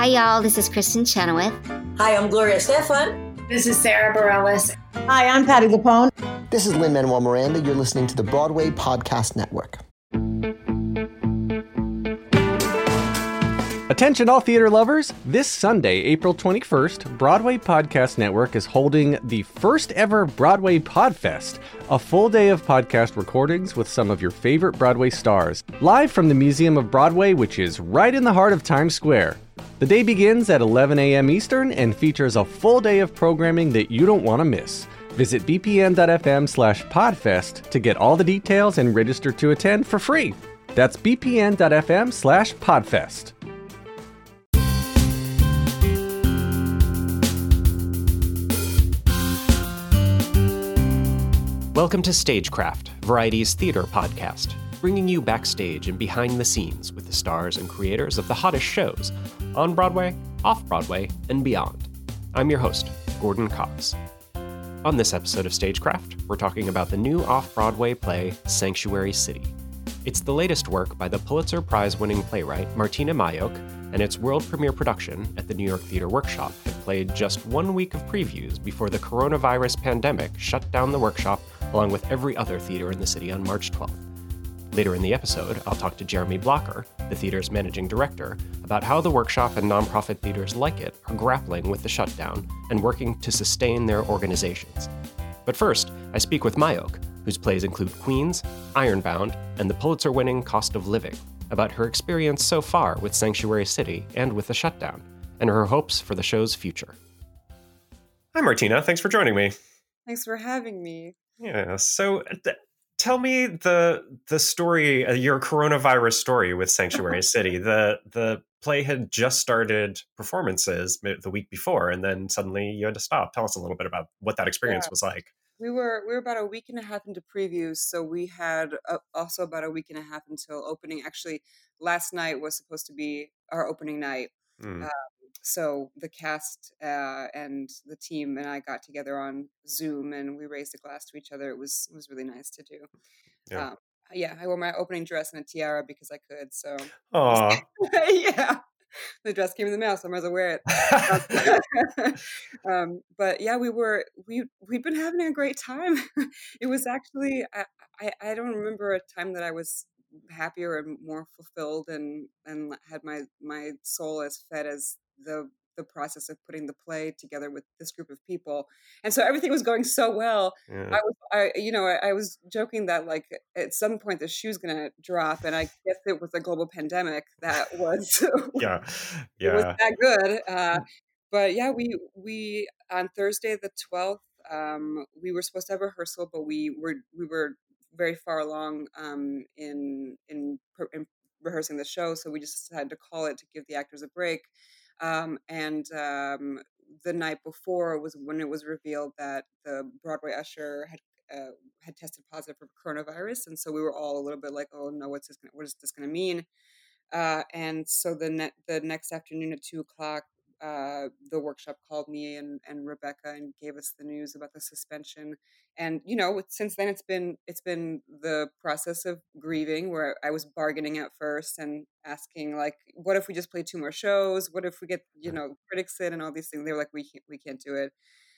Hi, y'all. This is Kristen Chenoweth. Hi, I'm Gloria Stefan. This is Sarah Bareilles. Hi, I'm Patti LuPone. This is Lin-Manuel Miranda. You're listening to the Broadway Podcast Network. Attention all theater lovers! This Sunday, April 21st, Broadway Podcast Network is holding the first ever Broadway Podfest, a full day of podcast recordings with some of your favorite Broadway stars, live from the Museum of Broadway, which is right in the heart of Times Square. The day begins at 11 a.m. Eastern and features a full day of programming that you don't want to miss. Visit bpn.fm/podfest to get all the details and register to attend for free. That's bpn.fm/podfest. Welcome to Stagecraft, Variety's theater podcast, bringing you backstage and behind the scenes with the stars and creators of the hottest shows on Broadway, off-Broadway, and beyond. I'm your host, Gordon Cox. On this episode of Stagecraft, we're talking about the new off-Broadway play, Sanctuary City. It's the latest work by the Pulitzer Prize-winning playwright Martina Majok, and its world premiere production at the New York Theater Workshop had played just 1 week of previews before the coronavirus pandemic shut down the workshop along with every other theater in the city on March 12th. Later in the episode, I'll talk to Jeremy Blocker, the theater's managing director, about how the workshop and nonprofit theaters like it are grappling with the shutdown and working to sustain their organizations. But first, I speak with Majok, whose plays include Queens, Ironbound, and the Pulitzer-winning Cost of Living, about her experience so far with Sanctuary City and with the shutdown, and her hopes for the show's future. Hi, Martina. Thanks for joining me. Thanks for having me. Yeah, so tell me the story, your coronavirus story with Sanctuary City. The play had just started performances the week before, and then suddenly you had to stop. Tell us a little bit about what that experience was like. We were about a week and a half into previews, so we had also about a week and a half until opening. Actually, last night was supposed to be our opening night. So the cast and the team and I got together on Zoom, and we raised a glass to each other. It was really nice to do. Yeah, I wore my opening dress and a tiara because I could. So, yeah. The dress came in the mail, so I might as well wear it. But yeah, we'd been having a great time. It was actually I don't remember a time that I was happier and more fulfilled and had my soul as fed as the process of putting the play together with this group of people. And so everything was going so well. Yeah. I was joking that like at some point the shoe's gonna drop, and I guess it was a global pandemic that was yeah. it was that good. But yeah, we on Thursday the 12th, we were supposed to have rehearsal, but we were very far along in rehearsing the show, so we just decided to call it to give the actors a break. The night before was when it was revealed that the Broadway usher had tested positive for coronavirus, and so we were all a little bit like, "Oh no, what is this going to mean?" And so the next afternoon at 2:00, the workshop called me and Rebecca and gave us the news about the suspension. And since then it's been the process of grieving, where I was bargaining at first and asking like, what if we just play 2 more shows? What if we get critics in and all these things? They were like, we can't do it.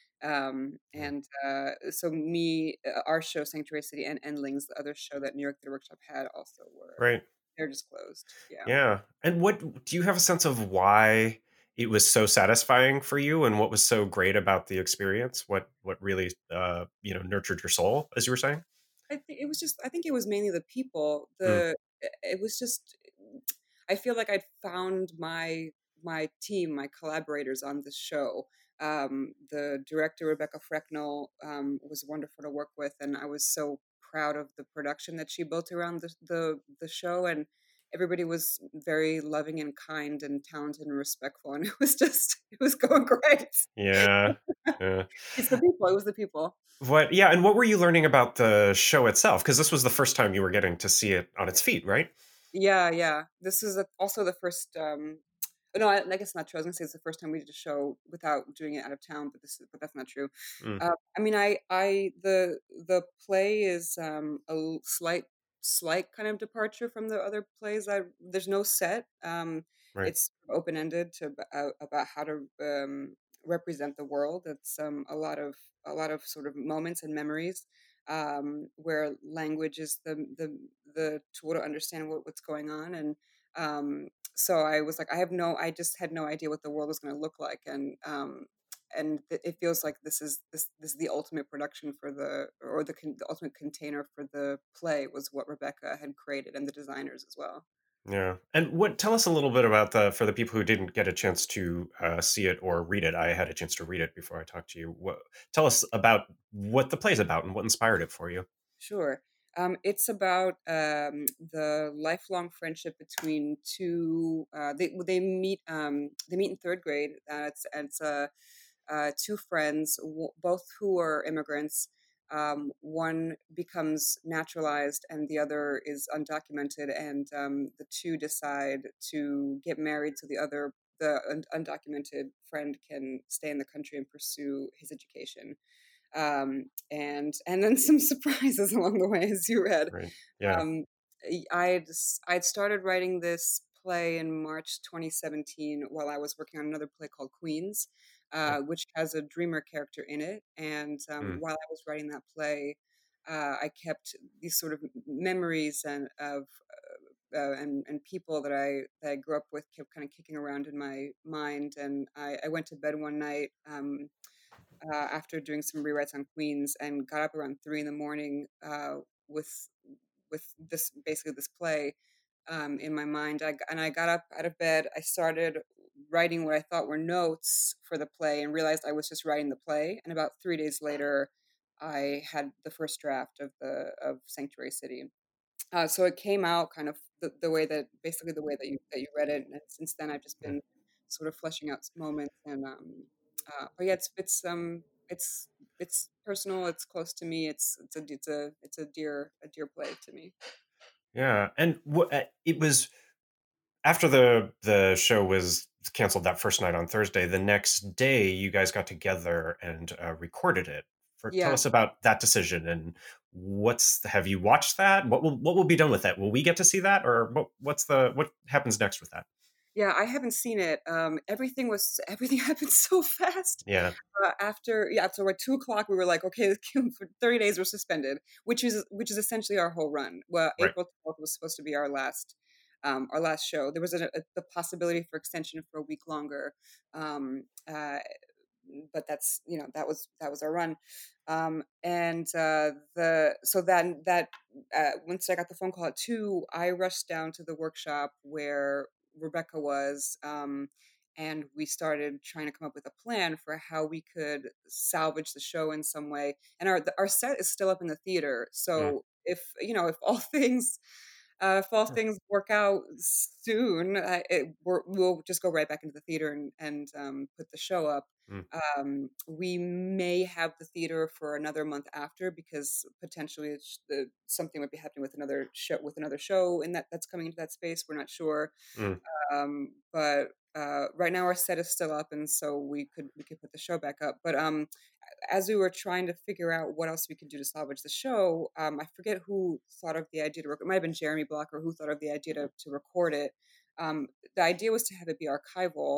So our show Sanctuary City and Endlings, the other show that New York Theater Workshop had, also were Right. They're just closed. Yeah. And what do you have a sense of why it was so satisfying for you, and what was so great about the experience? What really nurtured your soul, as you were saying? I think it was mainly the people. It was just, I feel like I'd found my team, my collaborators on this show. The director, Rebecca Frecknell, was wonderful to work with, and I was so proud of the production that she built around the show, and everybody was very loving and kind and talented and respectful, and it was going great. Yeah. It's the people. It was the people. And what were you learning about the show itself? Because this was the first time you were getting to see it on its feet, right? Yeah. This is also the first. No, I guess not true. I was gonna say it's the first time we did a show without doing it out of town, but that's not true. The play is a slight kind of departure from the other plays. There's no set. Right. it's open ended to about how to represent the world. It's a lot of sort of moments and memories where language is the tool to understand what's going on. And so I was like, I just had no idea what the world was going to look like. And it feels like this is the ultimate production for the ultimate container for the play was what Rebecca had created, and the designers as well. Yeah. And tell us a little bit about for the people who didn't get a chance to see it or read it. I had a chance to read it before I talked to you. Tell us about what the play's about and what inspired it for you. Sure. It's about the lifelong friendship between two. They meet. They meet in third grade. It's two friends, both who are immigrants. One becomes naturalized, and the other is undocumented. And the two decide to get married, so the undocumented friend, can stay in the country and pursue his education. And then some surprises along the way, as you read. Right. Yeah. Um, I'd started writing this play in March 2017 while I was working on another play called Queens, which has a dreamer character in it. And Mm. while I was writing that play, I kept these sort of memories and people that I grew up with kept kind of kicking around in my mind. And I went to bed one night. After doing some rewrites on Queens, and got up around 3 in the morning with this basically this play in my mind. I got up out of bed. I started writing what I thought were notes for the play, and realized I was just writing the play. And about 3 days later, I had the first draft of Sanctuary City. So it came out kind of the way that basically the way that you read it, and since then I've just Yeah. been sort of fleshing out moments. And but yeah, it's it's personal. It's close to me. It's a dear play to me. Yeah. And it was after the show was canceled that first night on Thursday. The next day, you guys got together and recorded it. Tell Yeah. us about that decision and have you watched that? What will be done with that? Will we get to see that, or what happens next with that? Yeah, I haven't seen it. Everything happened so fast. Yeah. After like 2 o'clock, we were like, okay, for 30 days we're suspended, which is essentially our whole run. Well, Right. April 12th was supposed to be our last show. There was the possibility for extension for a week longer, um, uh, but that was our run. And the so then that Once I got the phone call at 2, I rushed down to the workshop where Rebecca was. And we started trying to come up with a plan for how we could salvage the show in some way. And our set is still up in the theater, Mm. so if all if all things work out soon, we'll just go right back into the theater and put the show up. Mm. We may have the theater for another month after, because potentially something might be happening with another show that's coming into that space. We're not sure. Mm. But right now our set is still up, and so we could put the show back up. But as we were trying to figure out what else we could do to salvage the show, I forget who thought of the idea to record. It might have been Jeremy Blocker who thought of the idea to record it. The idea was to have it be archival,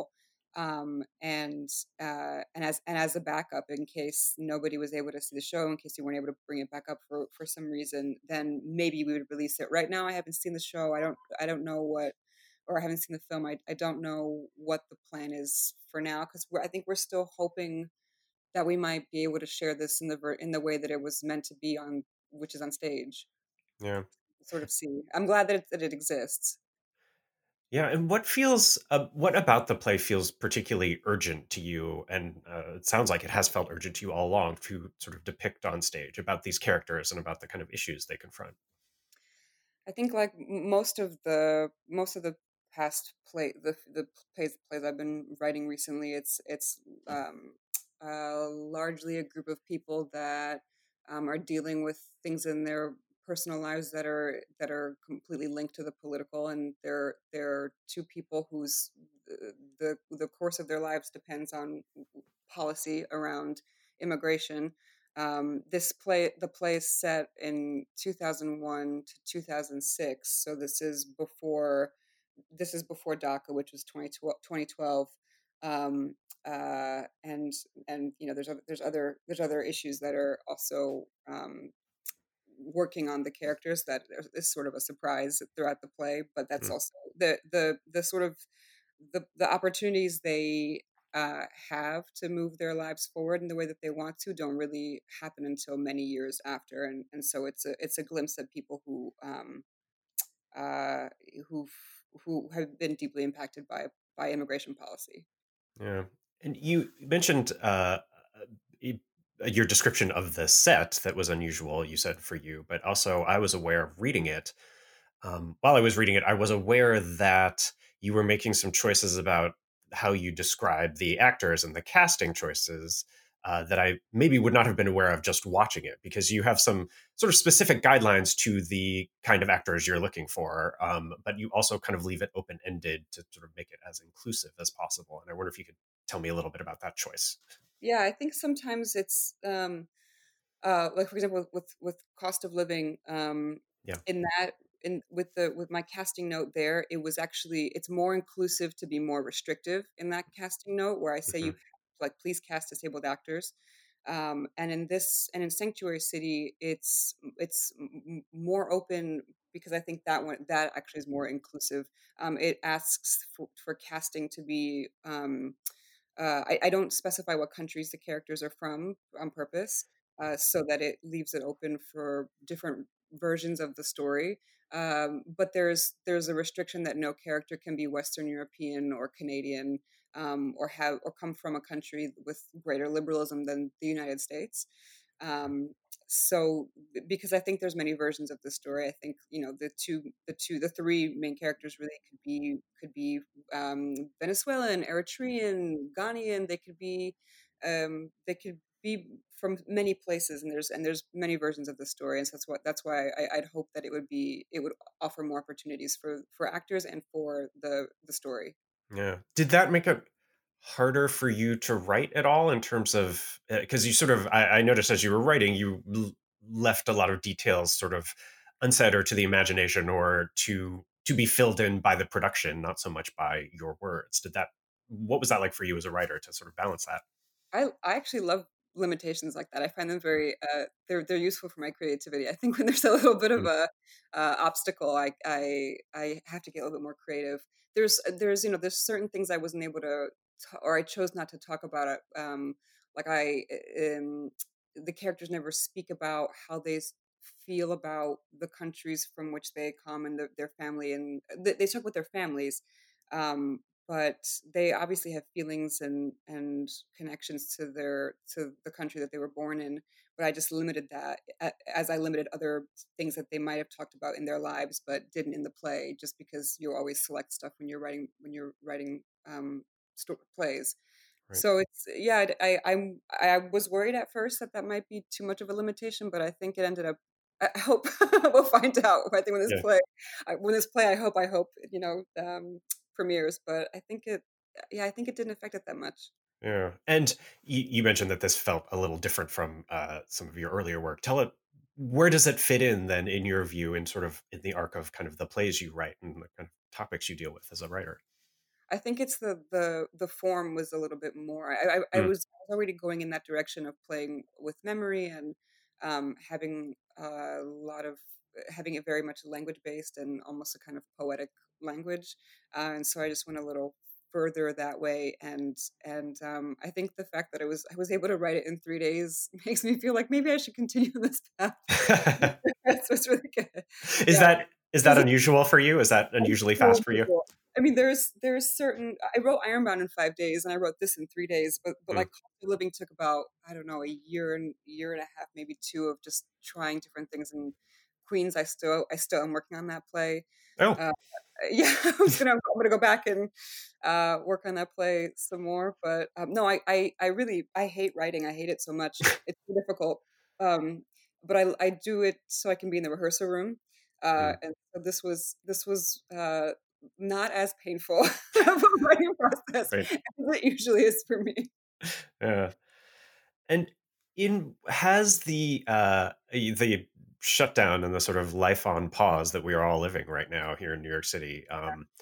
and as a backup in case nobody was able to see the show, in case you weren't able to bring it back up for some reason, then maybe we would release it. Right now, I haven't seen the show. I don't know what, or I haven't seen the film. I don't know what the plan is for now, because I think we're still hoping that we might be able to share this in the way that it was meant to be on, which is on stage. Yeah. Sort of see. I'm glad that it exists. Yeah, and what about the play feels particularly urgent to you? And it sounds like it has felt urgent to you all along to sort of depict on stage about these characters and about the kind of issues they confront. I think like most of the past the plays I've been writing recently, it's largely a group of people that are dealing with things in their personal lives that are completely linked to the political, and they're two people whose the course of their lives depends on policy around immigration. The play is set in 2001 to 2006, so this is before this is before DACA, which was 2012. Um, and there's other issues that are also working on the characters that is sort of a surprise throughout the play, but that's also the sort of the opportunities they have to move their lives forward in the way that they want to don't really happen until many years after, and so it's a glimpse at people uh, who who have been deeply impacted by immigration policy. Yeah. And you mentioned y- your description of the set that was unusual, you said for you, but also I was aware of reading it. While I was reading it, I was aware that you were making some choices about how you describe the actors and the casting choices that I maybe would not have been aware of just watching it, because you have some sort of specific guidelines to the kind of actors you're looking for, but you also kind of leave it open ended to sort of make it as inclusive as possible. And I wonder if you could tell me a little bit about that choice. Yeah, I think sometimes it's like for example with cost of living, Yeah. in that in with my casting note there, it was actually it's more inclusive to be more restrictive in that casting note, where I say Hmm. you like please cast disabled actors. And in Sanctuary City, it's more open, because I think that actually is more inclusive. It asks for casting to be I don't specify what countries the characters are from on purpose, so that it leaves it open for different versions of the story. But there's a restriction that no character can be Western European or Canadian, or come from a country with greater liberalism than the United States. Um, so because I think there's many versions of the story, I think the three main characters really could be Venezuelan, Eritrean, Ghanaian. They could be from many places, and there's many versions of the story, and so that's why I'd hope that it would offer more opportunities for actors and for the story. Yeah. Did that make it harder for you to write at all in terms of, because you sort of, I noticed as you were writing, you left a lot of details sort of unsaid or to the imagination or to be filled in by the production, not so much by your words. What was that like for you as a writer to sort of balance that? I actually love limitations like that. I find them very they're useful for my creativity. I think when there's a little bit of Mm, a obstacle, I have to get a little bit more creative. There's certain things I wasn't able to or I chose not to talk about it. Like the characters never speak about how feel about the countries from which they come and their family, and they talk with their families. Um, but they obviously have feelings and connections to the country that they were born in. But I just limited that, as I limited other things that they might have talked about in their lives but didn't in the play, just because you always select stuff when you're writing plays. right. So it's yeah, I was worried at first that might be too much of a limitation, but I think it ended up. I hope we'll find out. I think Yeah. when this play, I hope premieres. But I think it didn't affect it that much. Yeah. And you mentioned that this felt a little different from some of your earlier work. Where does it fit in then, in your view, in sort of in the arc of kind of the plays you write and the kind of topics you deal with as a writer? I think it's the form was a little bit more. I Mm, was already going in that direction of playing with memory and having a lot of having it very much language based and almost a kind of poetic language, and so I just went a little further that way. And I think the fact that I was able to write it in 3 days makes me feel like maybe I should continue on this path. That's what's really good. is Yeah. that unusual for you? Is that unusually So fast for you? unusual. I mean, there's certain. I wrote Ironbound in 5 days, and I wrote this in 3 days. But Mm. like Cost of Living took about I don't know a year and a half, maybe two of just trying different things. And Queens, I still am working on that play. Oh, Uh, yeah, I'm gonna go back and work on that play some more. But no, I really I hate writing. I hate it so much. It's so difficult. But I do it so I can be in the rehearsal room. mm, And so this was not as painful of a writing process right. as it usually is for me. Yeah. And in has the shutdown and the sort of life on pause that we are all living right now here in New York City,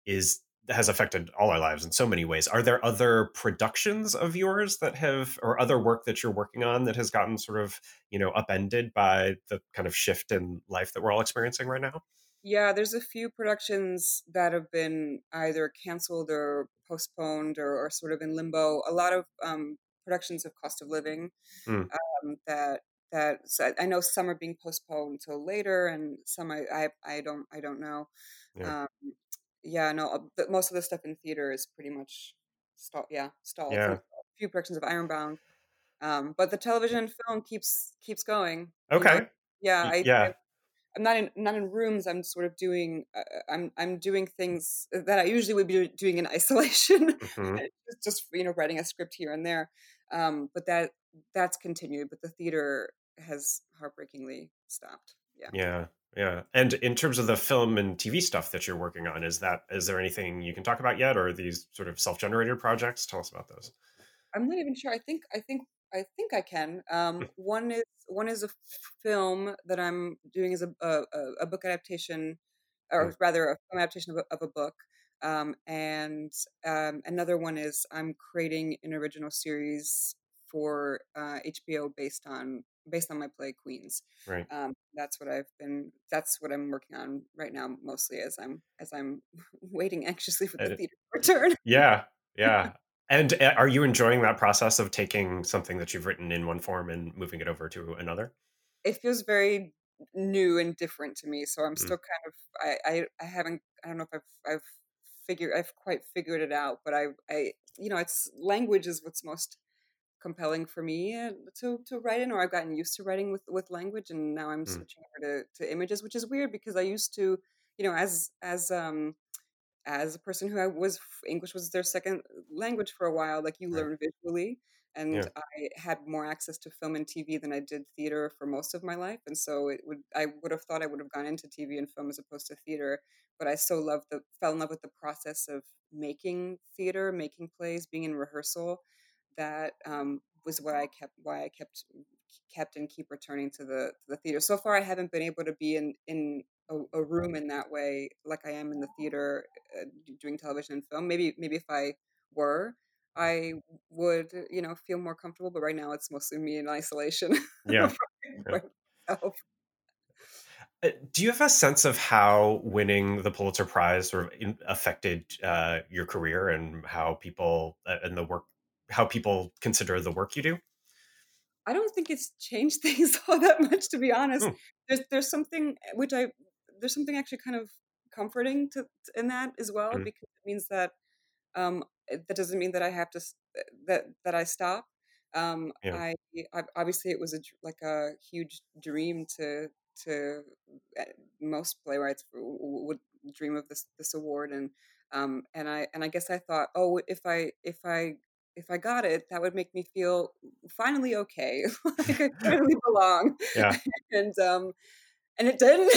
has affected all our lives in so many ways. Are there other productions of yours that have, or other work that you're working on that has gotten sort of, upended by the kind of shift in life that we're all experiencing right now? Yeah, there's a few productions that have been either canceled or postponed or sort of in limbo. A lot of productions of Cost of Living Mm, that so I know some are being postponed until later, and some I don't know. yeah. Um, yeah, no, but most of the stuff in theater is pretty much stalled. Yeah, stalled. And Yeah. a few productions of Ironbound, but the television and film keeps going. Okay. Yeah, Yeah. I'm not in rooms. I'm sort of doing. I'm doing things that I usually would be doing in isolation, Hmm. just writing a script here and there. But that's continued. But the theater has heartbreakingly stopped. Yeah. Yeah. Yeah. And in terms of the film and TV stuff that you're working on, is there anything you can talk about yet, or are these sort of self-generated projects? Tell us about those. I'm not even sure. I think I can. One is a film that I'm doing as a book adaptation, Mm, or rather a film adaptation of a book. And another one is I'm creating an original series for HBO based on my play Queens. right. That's what I'm working on right now, mostly as I'm waiting anxiously for the Uh, theater to return. yeah. Yeah. And are you enjoying that process of taking something that you've written in one form and moving it over to another? It feels very new and different to me. So I'm Mm, still kind of I haven't I don't know if I've quite figured it out, but it's language is what's most compelling for me to write in, or I've gotten used to writing with language, and now I'm mm, switching over to images, which is weird because I used to, as a person who English was their second language for a while, like you right. learn visually. And Yeah. I had more access to film and TV than I did theater for most of my life. And so I would have thought I would have gone into TV and film as opposed to theater. But I fell in love with the process of making theater, making plays, being in rehearsal. That was why I kept and keep returning to the theater. So far, I haven't been able to be in a room in that way, like I am in the theater, doing television and film. Maybe if I were, I would, feel more comfortable. But right now, it's mostly me in isolation Yeah. Yeah. by myself. Do you have a sense of how winning the Pulitzer Prize sort of affected your career and how people and the work, how people consider the work you do? I don't think it's changed things all that much, to be honest. Hmm. There's something there's something actually kind of comforting in that as well, Mm, because it means that that doesn't mean that I have to that I stop. yeah. Obviously it was like a huge dream to uh, most playwrights would dream of this award, and I guess I thought, oh, if I got it, that would make me feel finally okay, like I finally belong, Yeah. and and it didn't.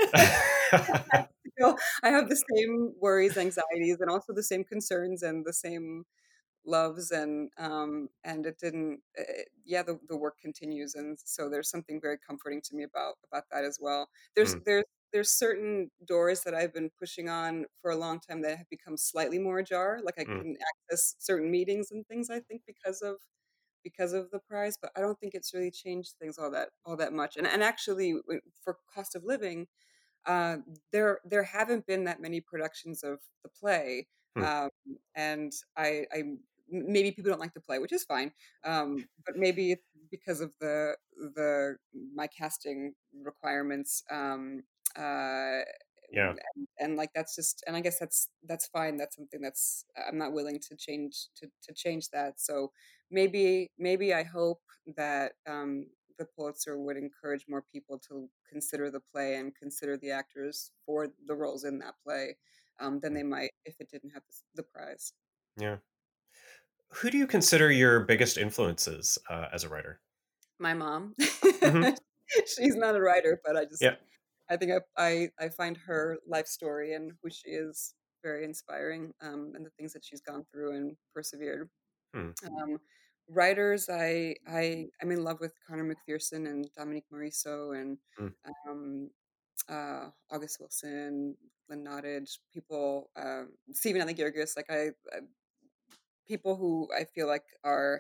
I have the same worries, anxieties, and also the same concerns and the same loves, and it didn't. Yeah, the work continues, and so there's something very comforting to me about that as well. There's Mm, there's there's certain doors that I've been pushing on for a long time that have become slightly more ajar. Like I mm, couldn't access certain meetings and things. I think because of the prize, but I don't think it's really changed things all that much. And actually, for Cost of Living, uh, there haven't been that many productions of the play, mm, um, and maybe people don't like the play, which is fine. But maybe it's because of the my casting requirements. Uh, yeah. and like that's just, and I guess that's fine. That's something that's I'm not willing to change that. So maybe I hope that the Pulitzer would encourage more people to consider the play and consider the actors for the roles in that play, than Mm, they might if it didn't have the prize. yeah. Who do you consider your biggest influences as a writer? My mom, Hmm. she's not a writer, but Yeah. I think I find her life story and who she is very inspiring, and the things that she's gone through and persevered. Hmm. Um, Writers, I'm in love with Connor McPherson and Dominique Morisseau and Mm, um, August Wilson, Lynn Nottage, people, Stephen Allegirgus, like people who I feel like are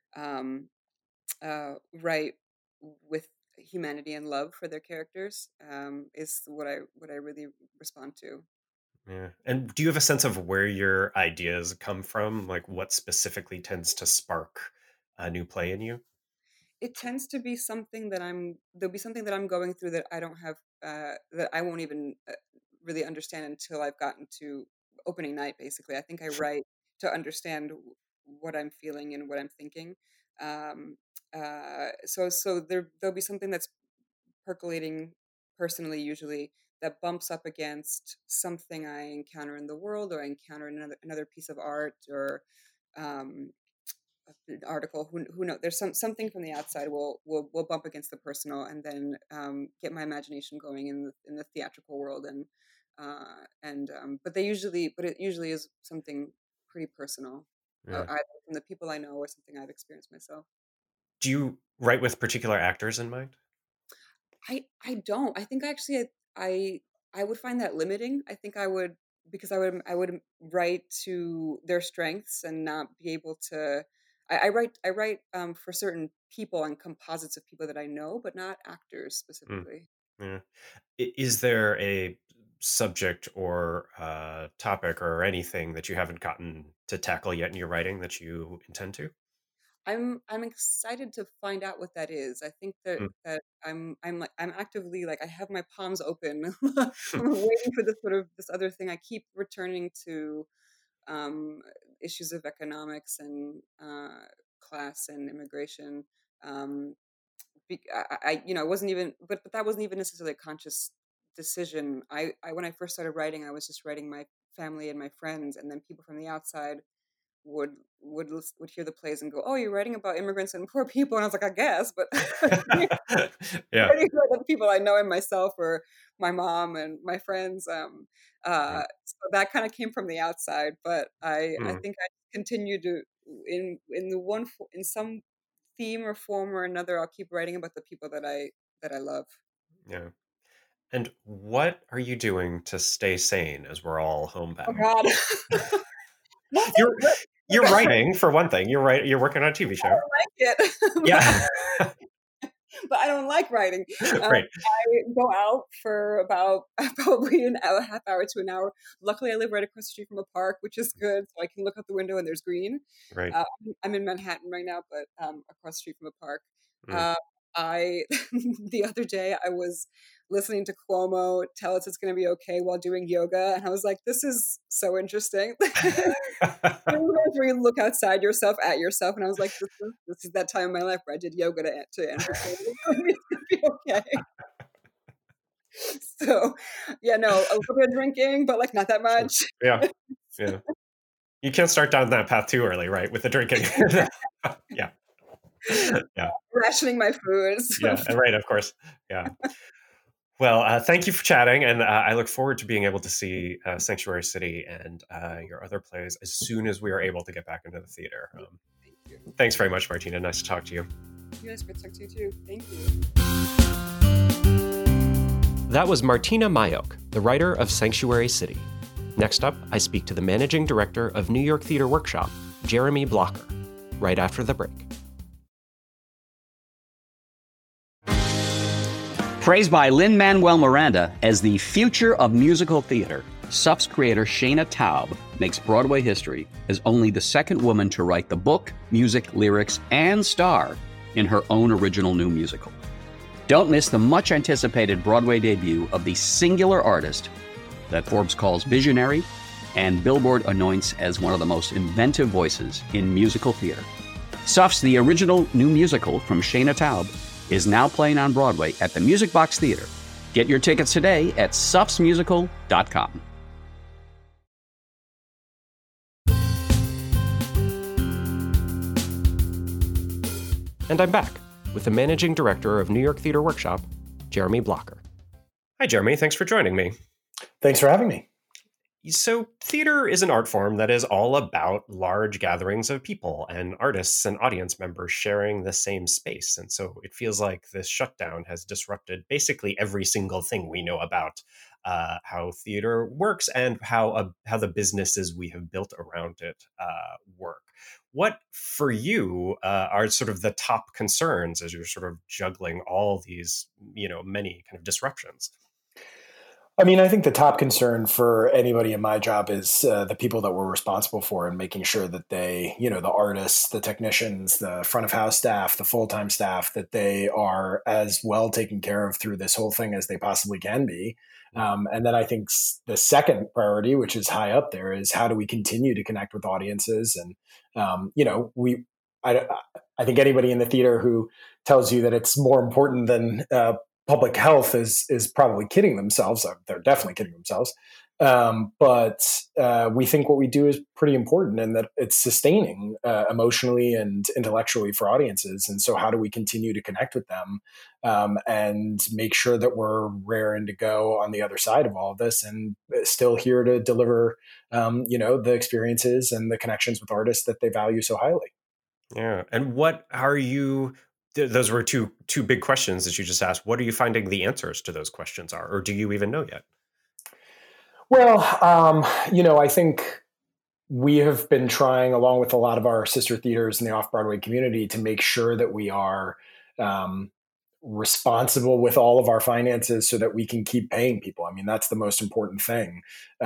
right with humanity and love for their characters, is what I really respond to. Yeah. And do you have a sense of where your ideas come from? Like what specifically tends to spark a new play in you? It tends to be something that there'll be something that I'm going through that I don't have, that I won't even really understand until I've gotten to opening night. Basically, I think I write to understand what I'm feeling and what I'm thinking. Um, so there'll be something that's percolating personally, usually, that bumps up against something I encounter in the world, or I encounter in another piece of art, or um, an article. Who knows? There's something from the outside will bump against the personal, and then get my imagination going in the theatrical world, but it usually is something pretty personal, Yeah. either from the people I know or something I've experienced myself. Do you write with particular actors in mind? I don't. I think actually I would find that limiting. I think I would, because I would write to their strengths and not be able to. I write for certain people and composites of people that I know, but not actors Mm, specifically. yeah. Is there a subject or topic or anything that you haven't gotten to tackle yet in your writing that you intend to? I'm excited to find out what that is. I think that Mm. I'm actively, like, I have my palms open. I'm waiting for this other thing. I keep returning to um, issues of economics and class and immigration. Um, it wasn't even, but that wasn't even necessarily a conscious decision. I when I first started writing, I was just writing my family and my friends, and then people from the outside would would hear the plays and go, "Oh, you're writing about immigrants and poor people," and I was like, "I guess," but Yeah. writing about the people I know and myself, or my mom and my friends. Right. So that kind of came from the outside, but I Mm, think I continue to, in some theme or form or another, I'll keep writing about the people that I love. yeah. And what are you doing to stay sane as we're all Oh homebound? God. Nothing You're good. you're writing for one thing. You're working on a TV show. I like it. Yeah. But I don't like writing. Right. I go out for about probably an hour, half hour to an hour. Luckily, I live right across the street from a park, which is good, so I can look out the window and there's green. Right. I'm in Manhattan right now, but across the street from a park. Mm. Uh, I the other day I was listening to Cuomo tell us it's going to be okay while doing yoga, and I was like, "This is so interesting." Where you look outside yourself at yourself, and I was like, "This is that time in my life where I did yoga to entertain. It's gonna be okay." So, yeah, no, a little bit of drinking, but like not that Sure. much. Yeah. Yeah. You can't start down that path too early, right? With the drinking. Yeah. Yeah. Rationing my foods. Yeah. Right. Of course. Yeah. Well, thank you for chatting, and I look forward to being able to see Sanctuary City and your other plays as soon as we are able to get back into the theater. Thank you. Thanks very much, Martina. Nice to talk to you. You guys good talk to you too. Thank you. That was Martina Mayok, the writer of Sanctuary City. Next up, I speak to the managing director of New York Theater Workshop, Jeremy Blocker, right after the break. Praised by Lin-Manuel Miranda as the future of musical theater, SUF's creator Shana Taub makes Broadway history as only the second woman to write the book, music, lyrics, and star in her own original new musical. Don't miss the much-anticipated Broadway debut of the singular artist that Forbes calls visionary and Billboard anoints as one of the most inventive voices in musical theater. SUF's The Original New Musical from Shana Taub is now playing on Broadway at the Music Box Theater. Get your tickets today at sufsmusical.com. And I'm back with the managing director of New York Theater Workshop, Jeremy Blocker. Hi, Jeremy. Thanks for joining me. Thanks for having me. So, theater is an art form that is all about large gatherings of people and artists and audience members sharing the same space. And so it feels like this shutdown has disrupted basically every single thing we know about how theater works and how the businesses we have built around it work. What for you are sort of the top concerns as you're sort of juggling all these, many kind of disruptions? I mean, I think the top concern for anybody in my job is the people that we're responsible for and making sure that they, the artists, the technicians, the front of house staff, the full-time staff, that they are as well taken care of through this whole thing as they possibly can be. And then I think the second priority, which is high up there, is how do we continue to connect with audiences? And, I think anybody in the theater who tells you that it's more important than public health is probably kidding themselves. They're definitely kidding themselves. But we think what we do is pretty important and that it's sustaining emotionally and intellectually for audiences. And so how do we continue to connect with them and make sure that we're raring to go on the other side of all of this and still here to deliver, the experiences and the connections with artists that they value so highly. Yeah. And what are you... Those were two big questions that you just asked. What are you finding the answers to those questions are, or do you even know yet? Well, I think we have been trying, along with a lot of our sister theaters in the off-Broadway community, to make sure that we are responsible with all of our finances so that we can keep paying people. I mean, that's the most important thing.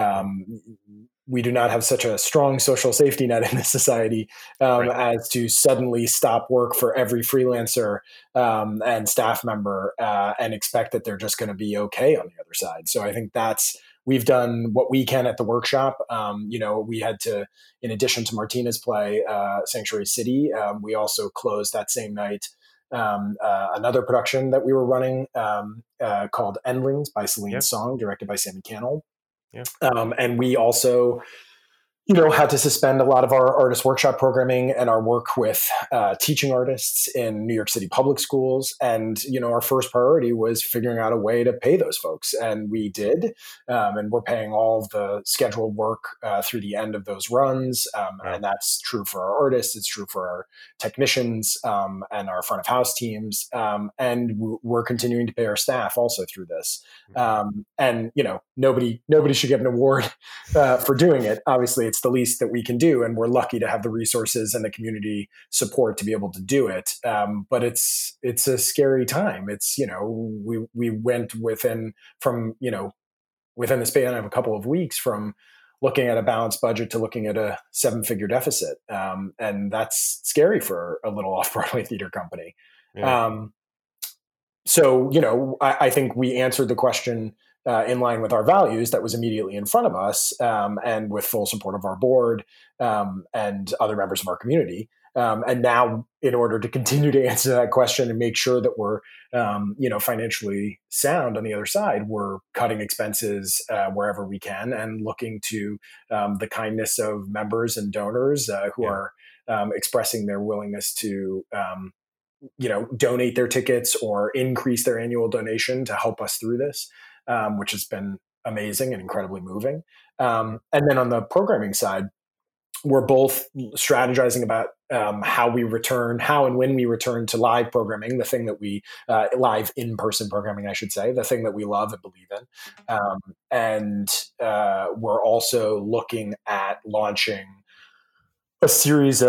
We do not have such a strong social safety net in this society as to suddenly stop work for every freelancer and staff member and expect that they're just going to be okay on the other side. So I think we've done what we can at the workshop. We had to, in addition to Martina's play, Sanctuary City, we also closed that same night another production that we were running called Endlings by Celine Song, directed by Sammy Cannell. Yeah. And we also, had to suspend a lot of our artist workshop programming and our work with teaching artists in New York City public schools. And, our first priority was figuring out a way to pay those folks. And we did. And we're paying all of the scheduled work through the end of those runs. And that's true for our artists. It's true for our technicians and our front of house teams. And we're continuing to pay our staff also through this. And, nobody should get an award for doing it. Obviously, it's the least that we can do. And we're lucky to have the resources and the community support to be able to do it. But it's a scary time. It's, we went within the span of a couple of weeks from looking at a balanced budget to looking at a 7-figure deficit. And that's scary for a little off-Broadway theater company. Yeah. I think we answered the question in line with our values that was immediately in front of us and with full support of our board and other members of our community. And now, in order to continue to answer that question and make sure that we're, financially sound on the other side, we're cutting expenses wherever we can and looking to the kindness of members and donors who are expressing their willingness to donate their tickets or increase their annual donation to help us through this, which has been amazing and incredibly moving. And then on the programming side, we're both strategizing about how and when we return to live programming, the thing that we, live in-person programming, I should say, the thing that we love and believe in. And we're also looking at launching a series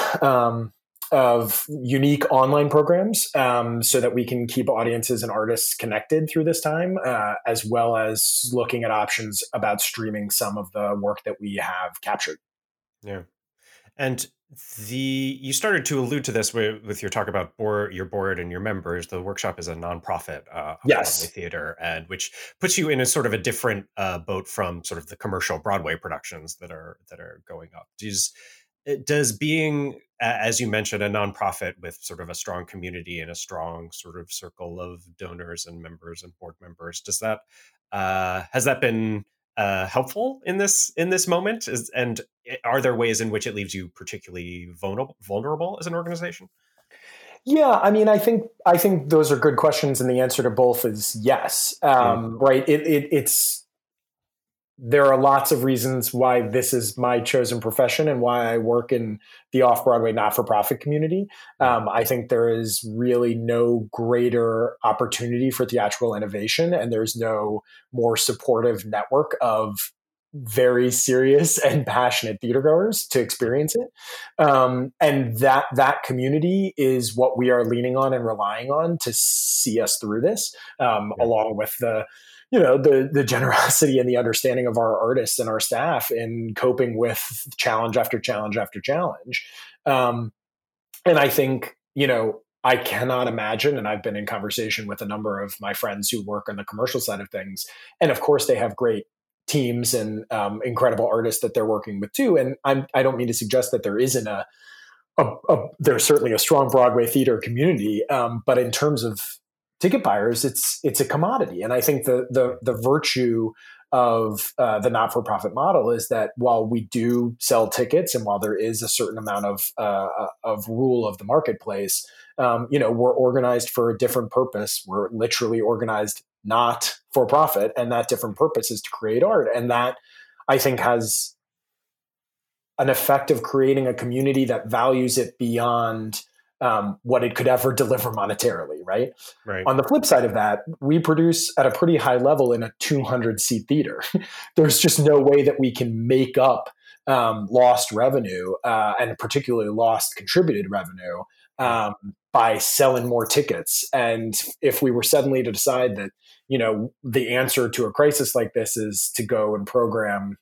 of unique online programs so that we can keep audiences and artists connected through this time, as well as looking at options about streaming some of the work that we have captured. Yeah. And you started to allude to this with your talk about your board and your members. The workshop is a nonprofit Broadway theater, and which puts you in a sort of a different boat from sort of the commercial Broadway productions that are going up. Does being, as you mentioned, a nonprofit with sort of a strong community and a strong sort of circle of donors and members and board members, has that been helpful in this moment? And are there ways in which it leaves you particularly vulnerable as an organization? Yeah, I mean, I think those are good questions, and the answer to both is yes. Right? It's there are lots of reasons why this is my chosen profession and why I work in the off-Broadway not-for-profit community. I think there is really no greater opportunity for theatrical innovation, and there's no more supportive network of very serious and passionate theatergoers to experience it. And that community is what we are leaning on and relying on to see us through this, along with the generosity and the understanding of our artists and our staff in coping with challenge after challenge after challenge. And I think, I cannot imagine, and I've been in conversation with a number of my friends who work on the commercial side of things. And of course, they have great teams and incredible artists that they're working with too. And I don't mean to suggest that there isn't there's certainly a strong Broadway theater community. But in terms of ticket buyers, it's a commodity. And I think the virtue of the not-for-profit model is that while we do sell tickets and while there is a certain amount of rule of the marketplace, we're organized for a different purpose. We're literally organized not for profit, and that different purpose is to create art. And that, I think, has an effect of creating a community that values it beyond what it could ever deliver monetarily, right? On the flip side of that, we produce at a pretty high level in a 200-seat theater. There's just no way that we can make up lost revenue, and particularly lost contributed revenue, by selling more tickets. And if we were suddenly to decide that, the answer to a crisis like this is to go and program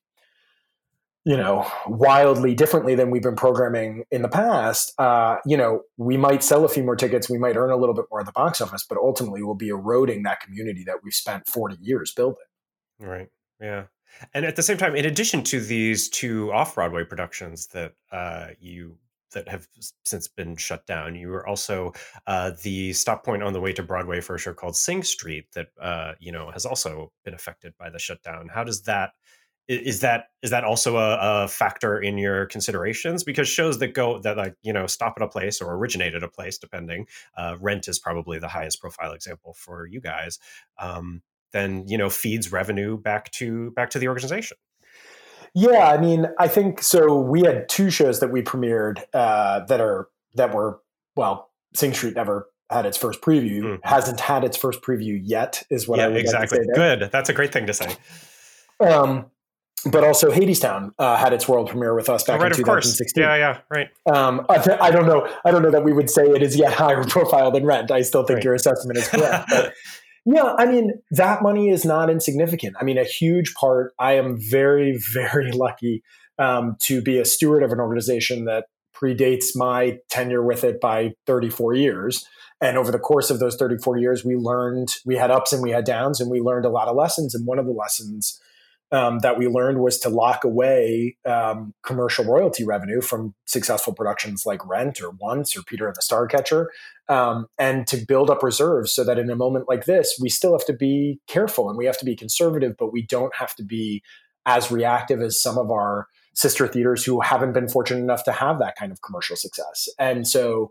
wildly differently than we've been programming in the past, we might sell a few more tickets, we might earn a little bit more at the box office, but ultimately we'll be eroding that community that we've spent 40 years building. Right. Yeah. And at the same time, in addition to these two off-Broadway productions that that have since been shut down, you were also the stop point on the way to Broadway for a show called Sing Street that has also been affected by the shutdown. How does that? Is that also a factor in your considerations? Because shows that stop at a place or originate at a place, depending, Rent is probably the highest profile example for you guys. Then feeds revenue back to the organization. Yeah, I mean, I think so. We had two shows that we premiered that were Sing Street never had its first preview, hasn't had its first preview yet, is what I would exactly. like to say there. Good. That's a great thing to say. But also Hadestown had its world premiere with us back in 2016. Yeah, right. I don't know that we would say it is yet higher profile than Rent. I still think your assessment is correct. But yeah, I mean, that money is not insignificant. I mean, a huge part, I am very, very lucky to be a steward of an organization that predates my tenure with it by 34 years. And over the course of those 34 years, we had ups and we had downs, and we learned a lot of lessons. And one of the lessons that we learned was to lock away commercial royalty revenue from successful productions like Rent or Once or Peter and the Starcatcher, and to build up reserves so that in a moment like this, we still have to be careful and we have to be conservative, but we don't have to be as reactive as some of our sister theaters who haven't been fortunate enough to have that kind of commercial success. And so,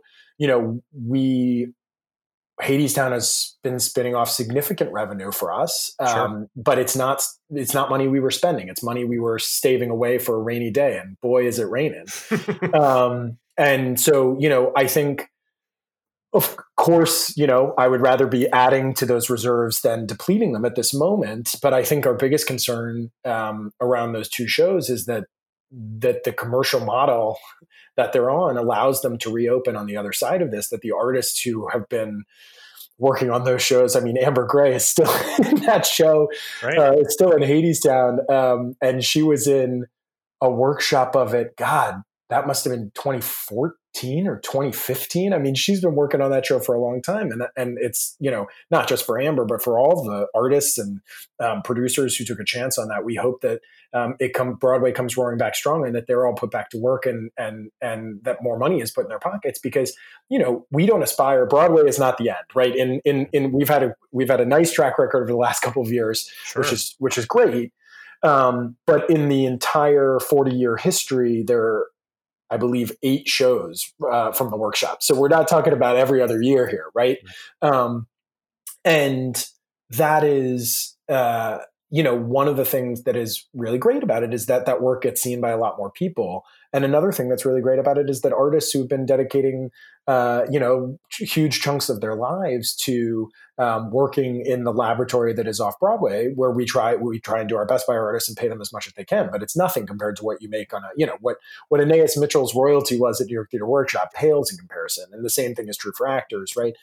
Hadestown has been spinning off significant revenue for us, but it's not money we were spending. It's money we were staving away for a rainy day, and boy, is it raining. And so, I think, of course, I would rather be adding to those reserves than depleting them at this moment. But I think our biggest concern around those two shows is that the commercial model that they're on allows them to reopen on the other side of this, that the artists who have been working on those shows, I mean, Amber Gray is still in that show, right. Still in Hadestown. And she was in a workshop of it. God, that must have been 2014 or 2015. I mean, she's been working on that show for a long time. And it's, not just for Amber, but for all the artists and producers who took a chance on that. We hope that Broadway comes roaring back strong and that they're all put back to work and that more money is put in their pockets, because, we don't aspire. Broadway is not the end, right? We've had a nice track record over the last couple of years, which is great. But in the entire 40-year history, there are, I believe, 8 shows from the workshop. So we're not talking about every other year here, right? And that is, one of the things that is really great about it is that that work gets seen by a lot more people. And another thing that's really great about it is that artists who've been dedicating, huge chunks of their lives to working in the laboratory that is off Broadway, where we try and do our best by our artists and pay them as much as they can, but it's nothing compared to what you make on what Aeneas Mitchell's royalty was at New York Theater Workshop pales in comparison. And the same thing is true for actors, right?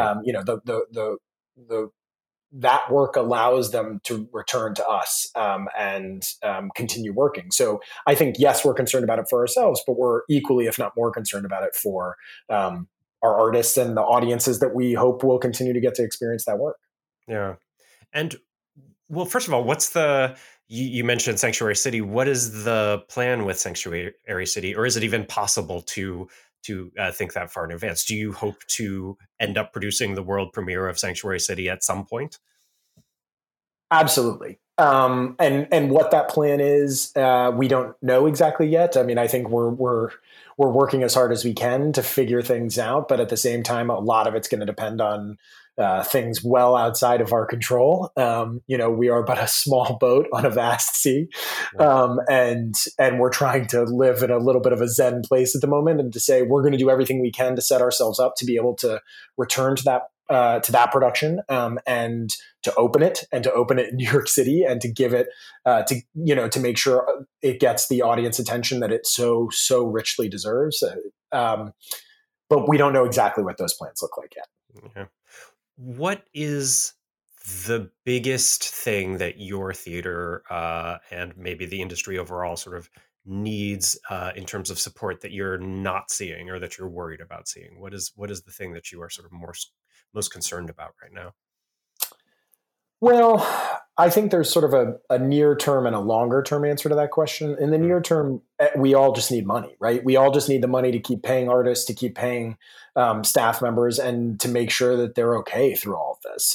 That work allows them to return to us and continue working. So I think, yes, we're concerned about it for ourselves, but we're equally, if not more, concerned about it for our artists and the audiences that we hope will continue to get to experience that work. Yeah. And well, first of all, you mentioned Sanctuary City. What is the plan with Sanctuary City? Or is it even possible to think that far in advance? Do you hope to end up producing the world premiere of Sanctuary City at some point? Absolutely. And what that plan is, we don't know exactly yet. I mean, I think we're working as hard as we can to figure things out, but at the same time, a lot of it's going to depend on things well outside of our control. We are but a small boat on a vast sea, and we're trying to live in a little bit of a Zen place at the moment, and to say we're going to do everything we can to set ourselves up to be able to return to that production and to open it in New York City and to give it to make sure it gets the audience attention that it so richly deserves. But we don't know exactly what those plans look like yet. Yeah. What is the biggest thing that your theater and maybe the industry overall sort of needs in terms of support that you're not seeing or that you're worried about seeing? What is the thing that you are sort of most concerned about right now? Well, I think there's sort of a near term and a longer term answer to that question. In the near term, we all just need money, right? We all just need the money to keep paying artists, to keep paying staff members, and to make sure that they're okay through all of this.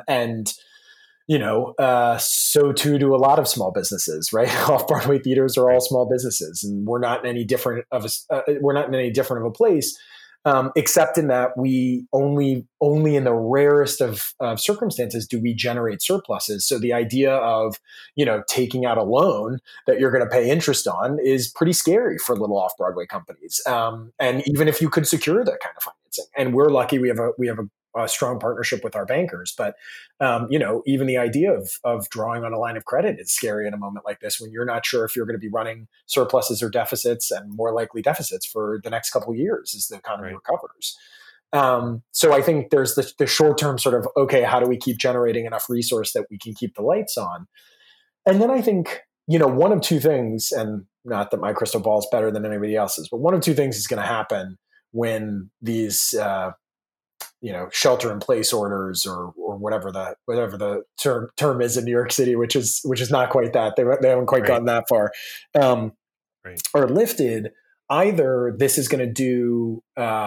So too do a lot of small businesses, right? Off-Broadway theaters are all small businesses, and we're not in any different of a place. Except in that we only in the rarest of circumstances do we generate surpluses. So the idea of, taking out a loan that you're going to pay interest on is pretty scary for little off-Broadway companies. And even if you could secure that kind of financing, and we're lucky we have a strong partnership with our bankers, but even the idea of drawing on a line of credit is scary in a moment like this when you're not sure if you're going to be running surpluses or deficits, and more likely deficits for the next couple of years as the economy recovers. So I think there's the short-term sort of, okay, how do we keep generating enough resource that we can keep the lights on? And then I think, one of two things, and not that my crystal ball is better than anybody else's, but one of two things is going to happen when these shelter in place orders or whatever the term is in New York City, which is not quite that. They haven't quite gotten that far, are lifted. Either this is going to do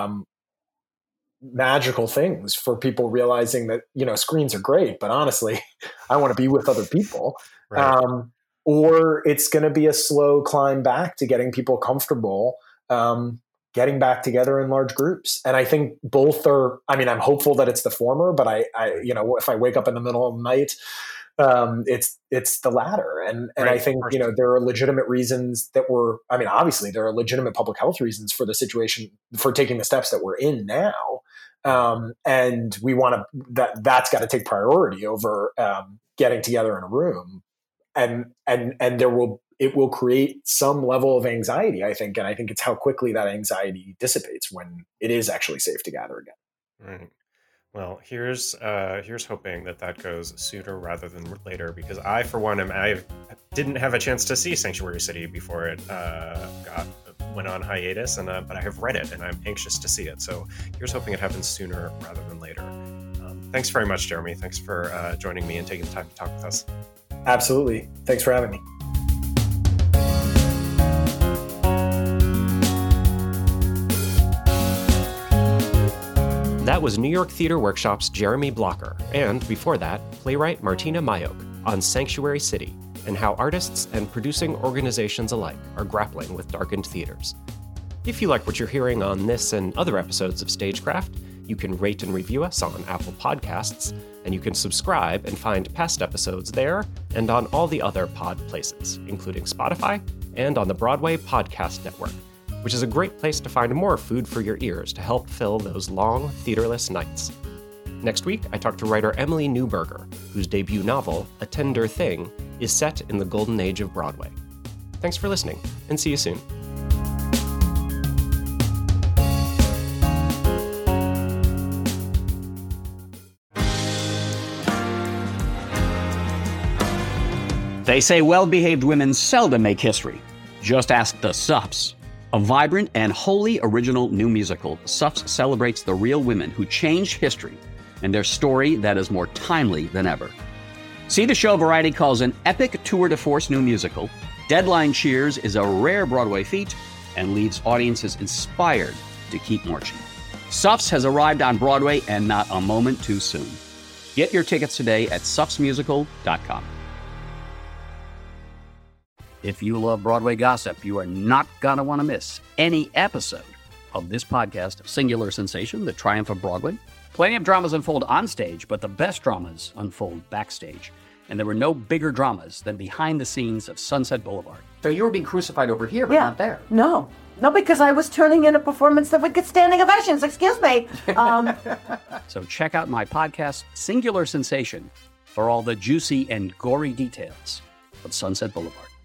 magical things for people realizing that, screens are great, but honestly, I want to be with other people. Right. Or it's going to be a slow climb back to getting people comfortable, getting back together in large groups. And I think both are, I'm hopeful that it's the former, but I if I wake up in the middle of the night, it's the latter. And I think, there are legitimate reasons obviously there are legitimate public health reasons for the situation, for taking the steps that we're in now. And we want to, that's got to take priority over getting together in a room. And it will create some level of anxiety, I think. And I think it's how quickly that anxiety dissipates when it is actually safe to gather again. Right. Well, here's hoping that goes sooner rather than later, because I, for one, I didn't have a chance to see Sanctuary City before it went on hiatus, but I have read it and I'm anxious to see it. So here's hoping it happens sooner rather than later. Thanks very much, Jeremy. Thanks for joining me and taking the time to talk with us. Absolutely. Thanks for having me. That was New York Theater Workshop's Jeremy Blocker, and before that, playwright Martina Mayok on Sanctuary City and how artists and producing organizations alike are grappling with darkened theaters. If you like what you're hearing on this and other episodes of Stagecraft, You can rate and review us on Apple Podcasts, and you can subscribe and find past episodes there and on all the other pod places, including Spotify and on the Broadway Podcast Network, which is a great place to find more food for your ears to help fill those long, theaterless nights. Next week, I talk to writer Emily Newberger, whose debut novel, A Tender Thing, is set in the golden age of Broadway. Thanks for listening, and see you soon. They say well-behaved women seldom make history. Just ask the Suffs. A vibrant and wholly original new musical, Suffs celebrates the real women who changed history and their story that is more timely than ever. See the show Variety calls an epic tour de force new musical. Deadline cheers is a rare Broadway feat and leaves audiences inspired to keep marching. Suffs has arrived on Broadway and not a moment too soon. Get your tickets today at suffsmusical.com. If you love Broadway gossip, you are not going to want to miss any episode of this podcast, Singular Sensation, The Triumph of Broadway. Plenty of dramas unfold on stage, but the best dramas unfold backstage. And there were no bigger dramas than behind the scenes of Sunset Boulevard. So you were being crucified over here, but not there. No, because I was turning in a performance that would get standing ovations. Excuse me. So check out my podcast, Singular Sensation, for all the juicy and gory details of Sunset Boulevard.